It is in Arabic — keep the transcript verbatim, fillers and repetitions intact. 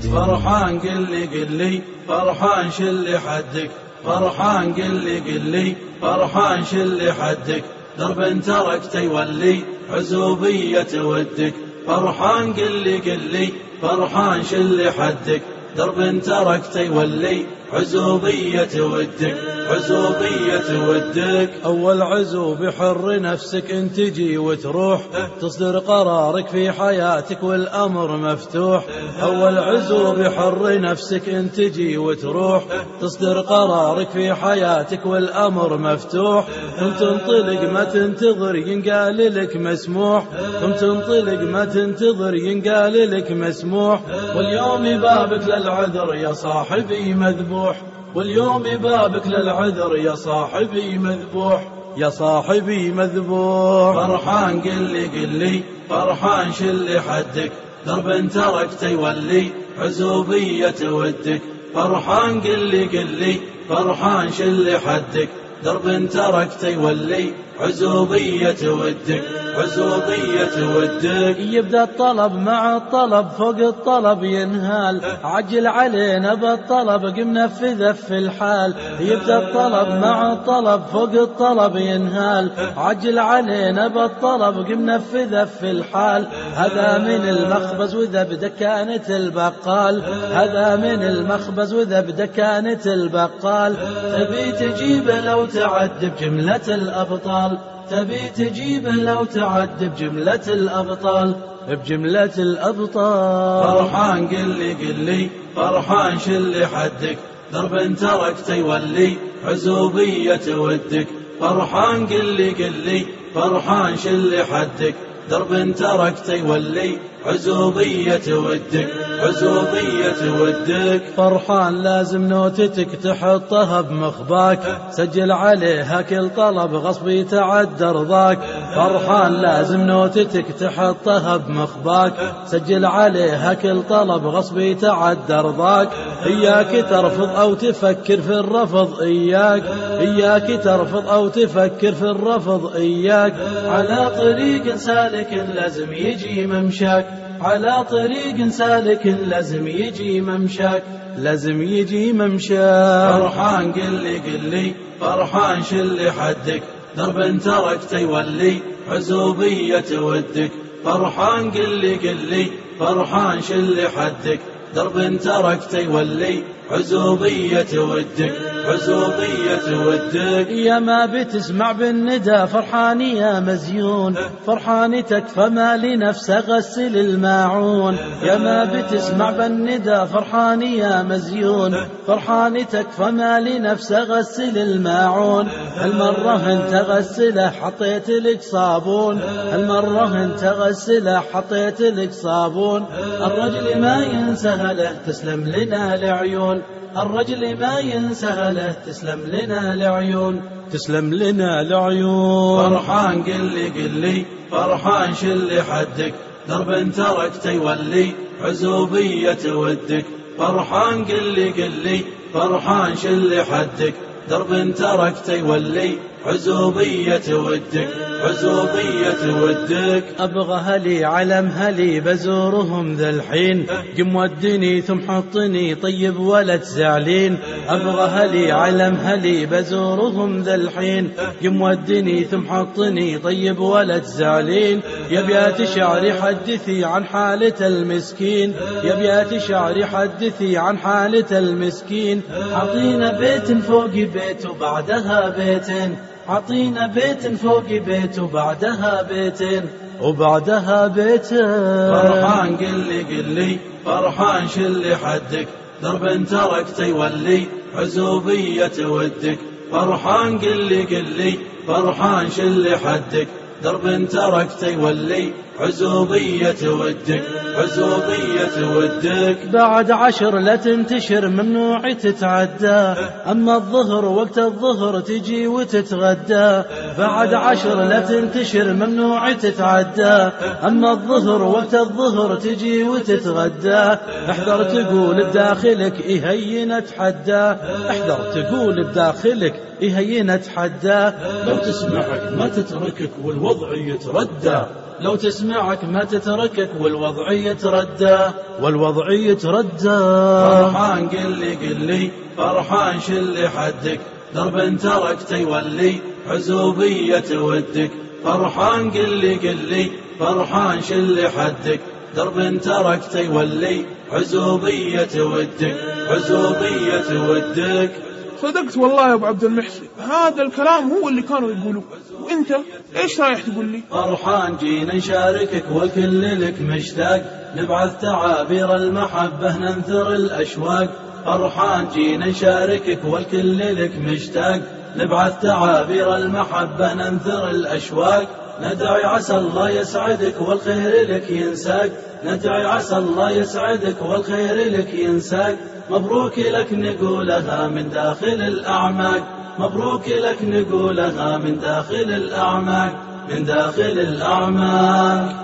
فرحان قل لي قل لي فرحان شل حدك، فرحان قل لي قل لي فرحان شل حدك، درب تركت يولي عزوبية ودك. فرحان قل لي قل لي فرحان شل حدك، درب تركت يولي عزوبية ودك، عزوبية ودك. أول عزوب حر نفسك انت تجي وتروح، تصدر قرارك في حياتك والأمر مفتوح. أول عزوب حر نفسك انت تجي وتروح، تصدر قرارك في حياتك والأمر مفتوح. ثم تنطلق ما تنتظر ينقال لك مسموح، ثم تنطلق ما تنتظر ينقال لك مسموح. واليوم بابك للعذر يا صاحبي مذبوح، واليوم بابك للعذر يا صاحبي مذبوح، يا صاحبي مذبوح. فرحان قل لي قل لي فرحان شل حدك، درب تركت يولي عزوبية ودك. فرحان قل لي قل لي فرحان شل حدك، درب تركت يولي عزوبية ودك، عزوبية ودك. يبدأ الطلب مع الطلب فوق الطلب ينهال، عجل علينا بالطلب قم نفذه في الحال. يبدأ الطلب مع الطلب فوق الطلب ينهال، عجل علينا بالطلب قم نفذه في الحال. هذا من المخبز وذا بدكانة البقال، هذا من المخبز وذا بدكانة البقال. تبي تجيبه لو تعد بجملة الأبطال، تبي تجيبه لو تعد بجملة الأبطال، بجملة الأبطال. فرحان قل لي قل لي فرحان شل حدك، درب تركت يولي عزوبية ودك. فرحان قل لي قل لي فرحان شل حدك، درب تركت يولي عزوبية ودك، عزوبية ودك. فرحان لازم نوتتك تحطها بمخباك، سجل عليها كل طلب غصب يتعدى رضاك. فرحان لازم نوتتك تحطها بمخباك، سجل عليها كل طلب غصب يتعدى رضاك. إياك ترفض أو تفكر في الرفض، إياك إياك ترفض أو تفكر في الرفض، إياك. على طريق سالك لازم يجي ممشاك، على طريق سالك لازم يجي ممشاك، لازم يجي ممشاك. فرحان قل لي قل لي فرحان شل حدك، درب تركت يولي عزوبية ودك. فرحان قل لي قل لي فرحان شل حدك، درب تركت يولي عزوبية ودك، عزوبية ودك. يا ما بتسمع بالندى فرحاني يا مزيون، فرحاني تكفى ما لنفسه غسل الماعون. يا ما بتسمع بالندى فرحاني يا مزيون، فرحاني تكفى ما لنفسه غسل الماعون. هالمرة انت غسله حطيت لك صابون، هالمرة انت غسله حطيت لك صابون. الرجل ما ينسى له تسلم لنا العيون، الرجل ما ينسى له تسلم لنا العيون، تسلم لنا العيون. فرحان قل لي قل لي فرحان شل حدك، درب تركت يولي عزوبية ودك. فرحان قل لي قل لي فرحان شل حدك، درب تركت يولي عزوبية ودك، عزوبية ودك. أبغى هلي علم هلي بزورهم ذا الحين، قم ودني ثم حطني طيب ولا تزعلين. أبغى هلي علم هلي بزورهم ذا الحين، قم ودني ثم حطني طيب ولا تزعلين. يا بيات شعري حدثي عن حالة المسكين، يا بيات شعري حدثي عن حالة المسكين. عطينا بيت فوق بيت وبعدها بيتين، عطينا بيت فوق بيت وبعدها بيتين، وبعدها بيتين. فرحان قل لي قل لي فرحان شل حدك، درب تركت يولي عزوبية ودك. فرحان قل لي قل لي فرحان شل حدك، درب تركت يولي عزوبية ودك، عزوبية ودك. بعد عشر لا تنتشر ممنوع تتعدى، أما الظهر وقت الظهر تجي وتتغدى. بعد عشر لا تنتشر ممنوع تتعدى، أما الظهر وقت الظهر تجي وتتغدى. احذر تقول بداخلك إهين أتحدى، احذر تقول بداخلك إهين أتحدى. لو تسمعك ما تتركك والوضع يتردى، لو تسمعك ما تتركك والوضعية تردى والوضعية تردى. فرحان قل لي قل لي فرحان شل حدك درب تركت يولي عزوبية ودك. فرحان قل لي قل لي فرحان شل حدك درب تركت يولي عزوبية ودك عزوبية ودك. صدقت والله يا ابو عبد المحسن، هذا الكلام هو اللي كانوا يقولوه، وانت ايش رايح تقول لي؟ فرحان جينا نشاركك والكل لك مشتاق نبعث تعابير المحبة ننثر الأشواق. فرحان جينا نشاركك والكل لك مشتاق نبعث تعابير المحبة ننثر الأشواق. ندعي عسى الله يسعدك والخير لك ينساق ندعي عسى الله يسعدك والخير لك ينساق. مبروك لك نقولها من داخل الأعماق مبروك لك نقولها من داخل الأعماق من داخل الأعماق.